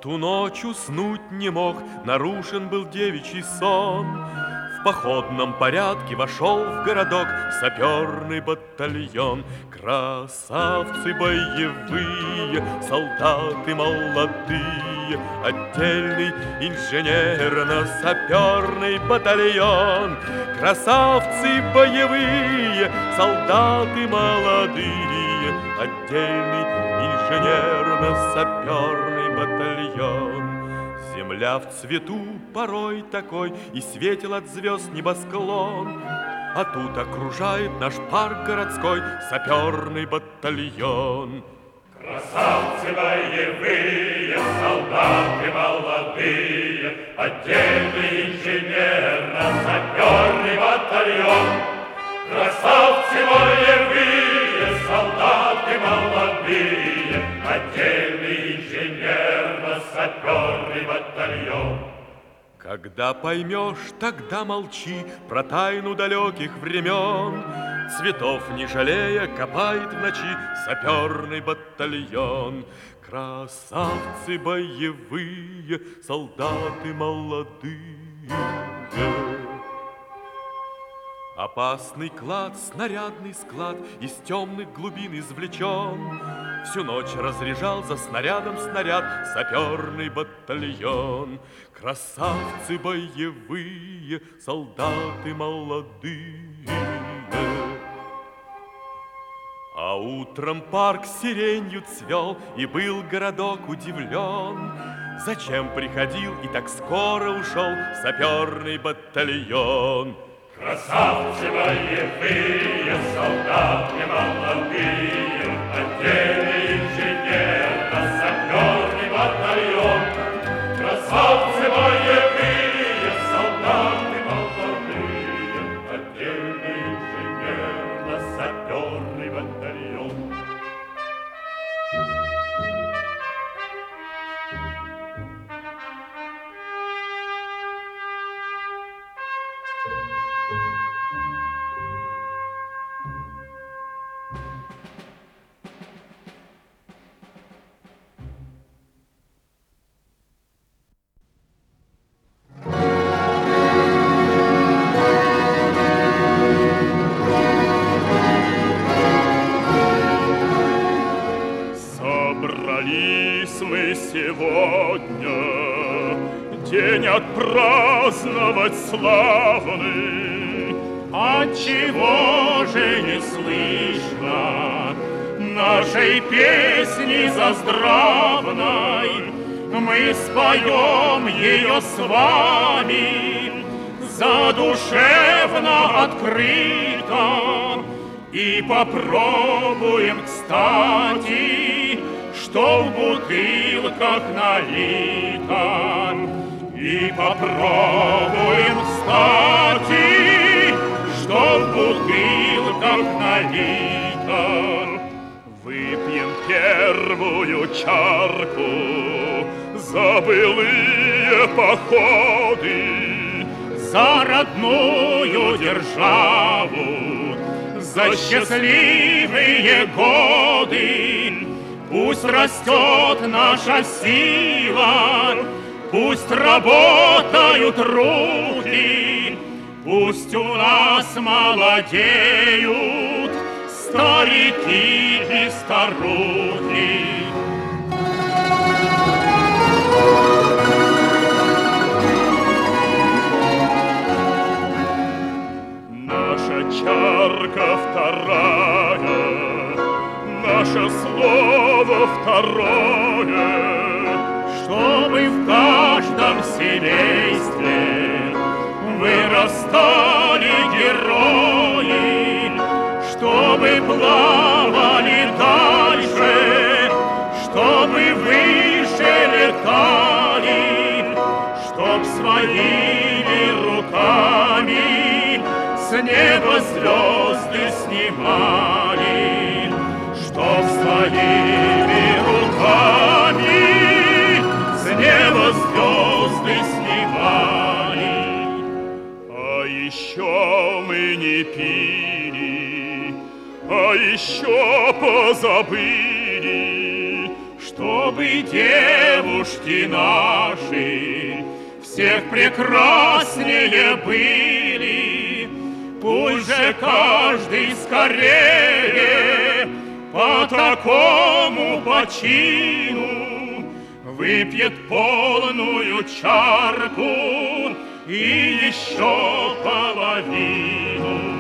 ту ночь уснуть не мог, нарушен был девичий сон. В походном порядке вошел в городок саперный батальон. Красавцы боевые, солдаты молодые, отдельный инженерно-саперный батальон. Красавцы боевые, солдаты молодые, отдельный инженерно-саперный батальон. Земля в цвету порой такой, и светил от звезд небосклон. А тут окружает наш парк городской саперный батальон. Красавцы боевые, солдаты молодые, отдельный инженерно-саперный батальон. Красавцы боевые, солдаты молодые, отдельный инженерно-саперный батальон. Когда поймешь, тогда молчи про тайну далеких времен. Цветов не жалея копает в ночи саперный батальон. Красавцы боевые, солдаты молодые. Опасный клад, снарядный склад из темных глубин извлечен. Всю ночь разряжал за снарядом снаряд саперный батальон. Красавцы боевые, солдаты молодые. А утром парк сиренью цвел, и был городок удивлен. Зачем приходил и так скоро ушел саперный батальон? Красавцы боевые, солдаты молодые, отдельный инженерно-саперный батальон. Красавцы боевые, солдаты молодые, отдельный инженерно-саперный батальон. Собрались мы сегодня день отпраздновать славный. Отчего же не слышно нашей песни заздравной? Мы споем ее с вами задушевно, открыто, и попробуем, кстати, что в бутылках налито. И попробуем, кстати, что в бутылках налито. Выпьем первую чарку за былые походы, за родную державу, за счастливые годы. Пусть растет наша сила, пусть работают руки, пусть у нас молодеют старики и старухи. Наша чарка вторая, наше слово второе, чтобы в каждом семействе вырастали герои, чтобы плавали дальше, чтобы выше летали, чтоб своими руками с неба звезды снимали, чтоб своими руками с неба звезды снимали. А еще мы не пили, а еще позабыли, что чтобы девушки наши всех прекраснее были. Пусть же каждый скорее по такому почину выпьет полную чарку и еще половину.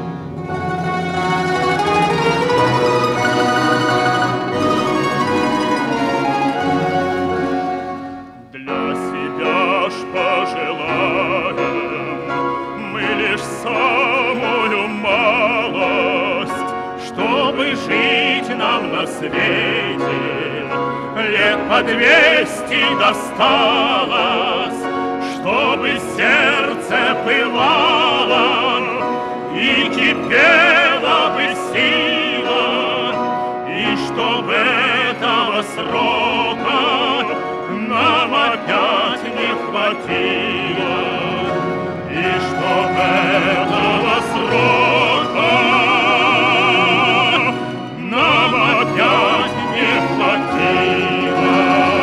Для себя ж пожелаем мы лишь самую малость, чтобы жить нам на свете лет по 200 досталось, чтобы сердце пылало и кипела бы сила, и чтоб этого срока нам опять не хватило, и чтоб этого срока нам опять не хватило.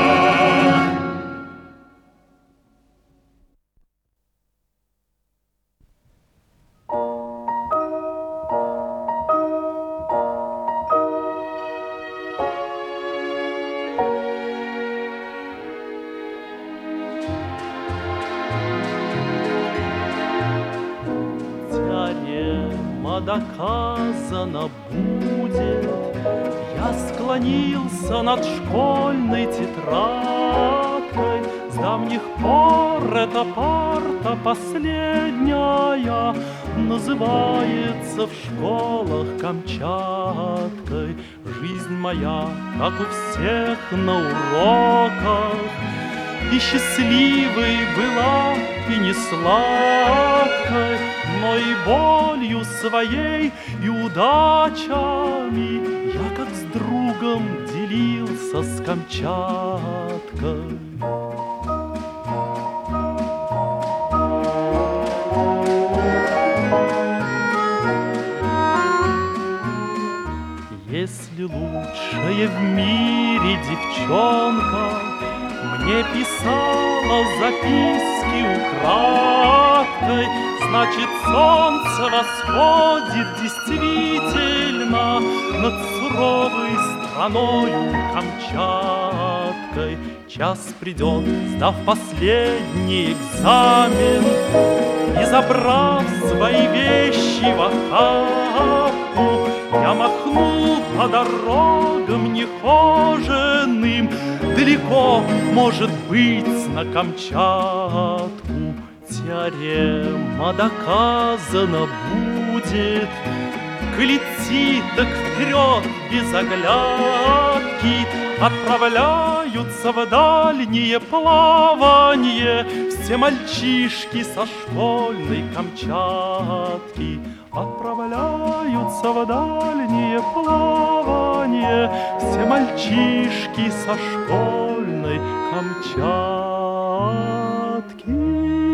Доказано будет, я склонился над школьной тетрадкой. С давних пор эта парта последняя называется в школах Камчаткой. Жизнь моя, как у всех на уроках, и счастливой была, и не сладкой, но и болью своей, и удачами я как с другом делился с Камчаткой. Если лучшая в мире девчонка мне писала записки украдкой, значит, солнце восходит действительно над суровой страною Камчаткой. Час придет, сдав последний экзамен и забрав свои вещи в охапку, я махну по дорогам нехоженым, далеко, может быть, на Камчатку. Теорема доказана будет, коль идти так вперед без оглядки. Отправляются в дальнее плавание все мальчишки со школьной Камчатки. Отправляются в дальнее плавание все мальчишки со школьной Камчатки.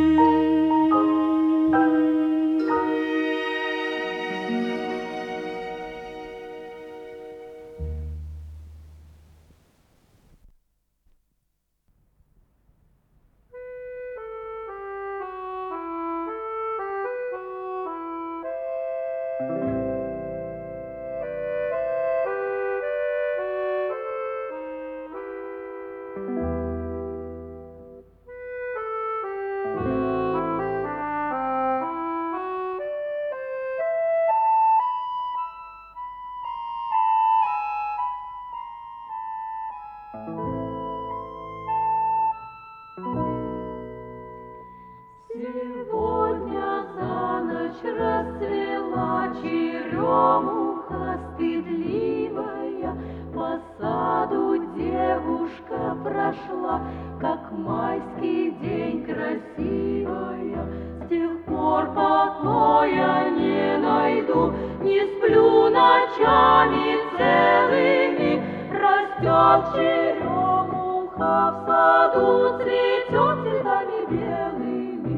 Сегодня за ночь расцвела черемуха стыдливая, по саду девушка прошла, как майский день красивая. С тех пор покоя я не найду, не сплю ночами целыми. Растет черемуха в саду, цветет цветами белыми,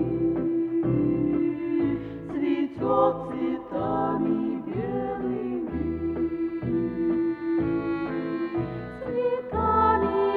цветет цветами белыми, цветами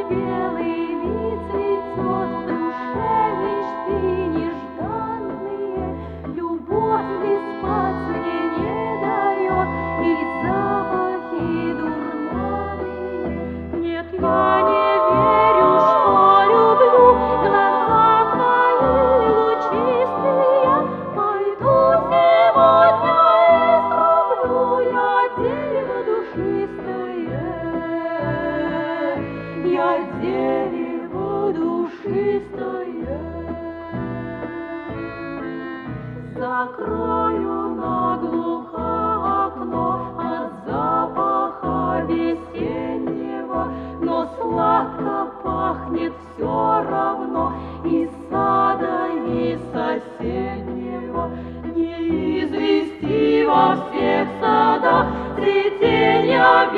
закрою наглухо окно от запаха весеннего, но сладко пахнет все равно из сада, и соседнего. Не извести во всех садах цветения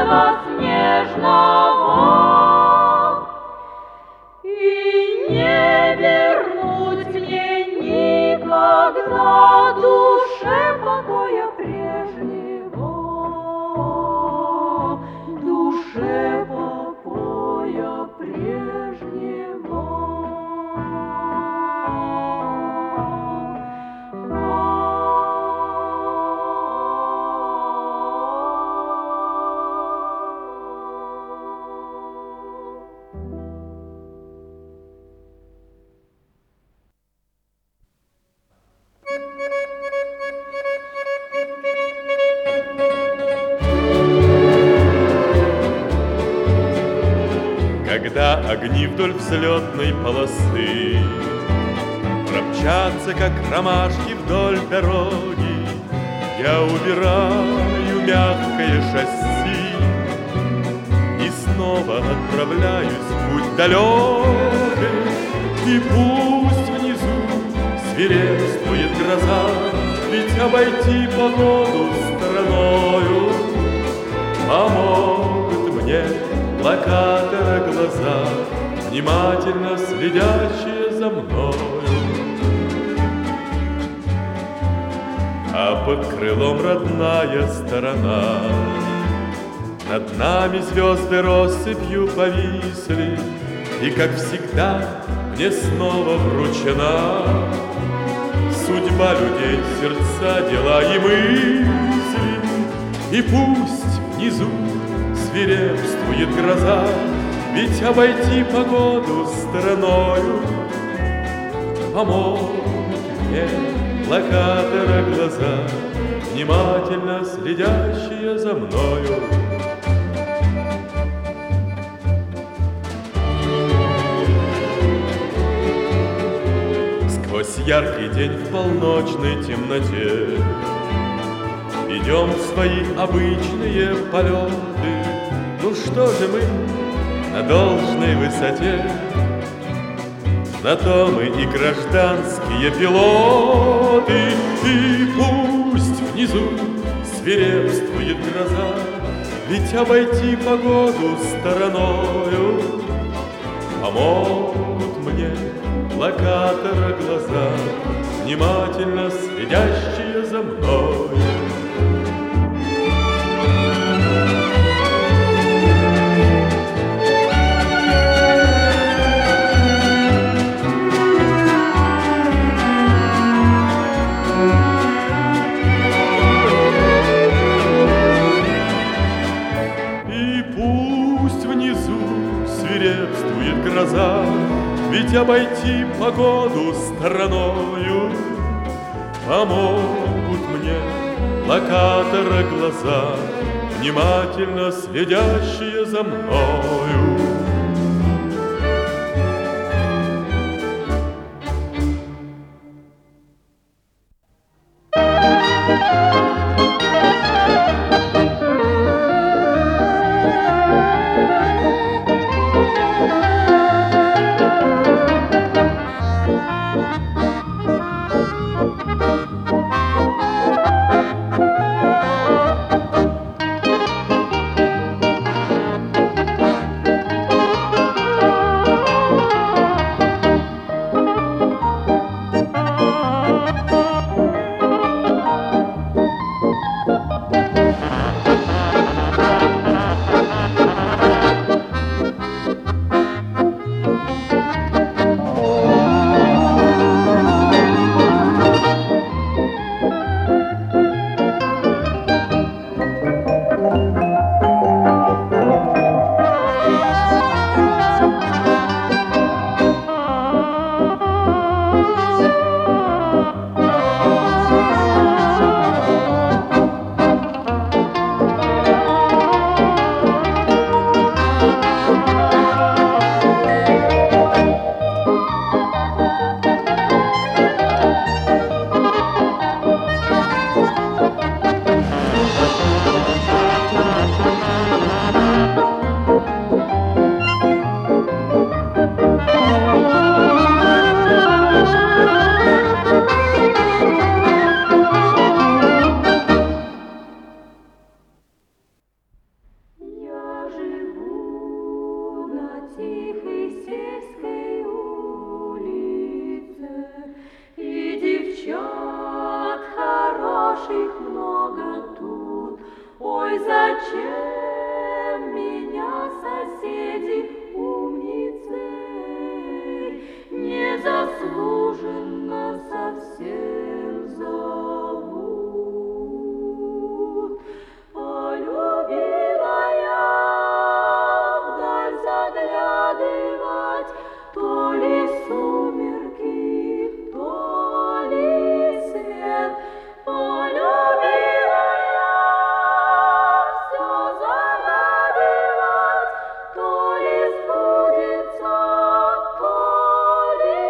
белоснежного, и не вернуть мне никогда душе покоя прежнего, душе покоя прежнего. Когда огни вдоль взлетной полосы промчатся, как ромашки вдоль дороги, я убираю мягкое шасси и снова отправляюсь в путь далекий. И пусть внизу свирепствует гроза, ведь обойти погоду стороною помогут мне локатора глаза, внимательно следящие за мною. А под крылом родная сторона, над нами звезды россыпью повисли, и, как всегда, мне снова вручена судьба людей, сердца, дела и мысли. И пусть внизу свирепствует гроза, ведь обойти погоду стороною помогут мне локатора глаза, внимательно следящие за мною. Сквозь яркий день в полночной темноте идем в свои обычные полеты. Ну что же мы на должной высоте, на то мы и гражданские пилоты. И пусть внизу свирепствует гроза, ведь обойти погоду стороною помогут мне локатора глаза, внимательно следящие за мною. Гроза, ведь обойти погоду стороною помогут мне локатора глаза, внимательно следящие за мною. зачем меня соседи умницей незаслуженно совсем зовут? Полюбила я вдаль заглядывать, то ли сумерки, то ли свет. Полюбила я все загадывать, то ли сбудется, то ли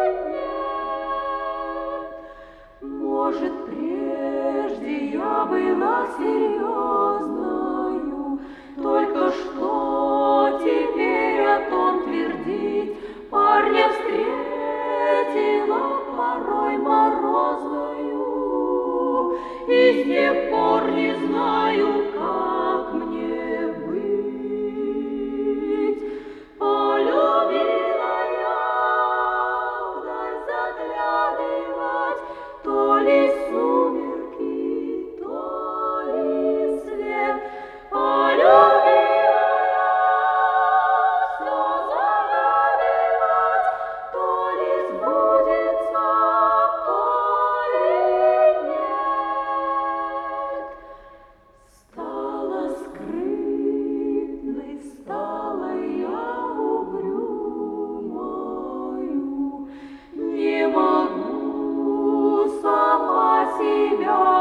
нет. Может, прежде я была серьезною, только что теперь о том твердить? Парня встретила порой морозною, и с тех пор не знаю, как мне быть. Полюбила я вдаль заглядывать, то ли сумерки, то ли свет. Полюбила я все загадывать, то ли сбудется, то ли нет. Стала скрытной, стала я угрюмою, не могу сама себя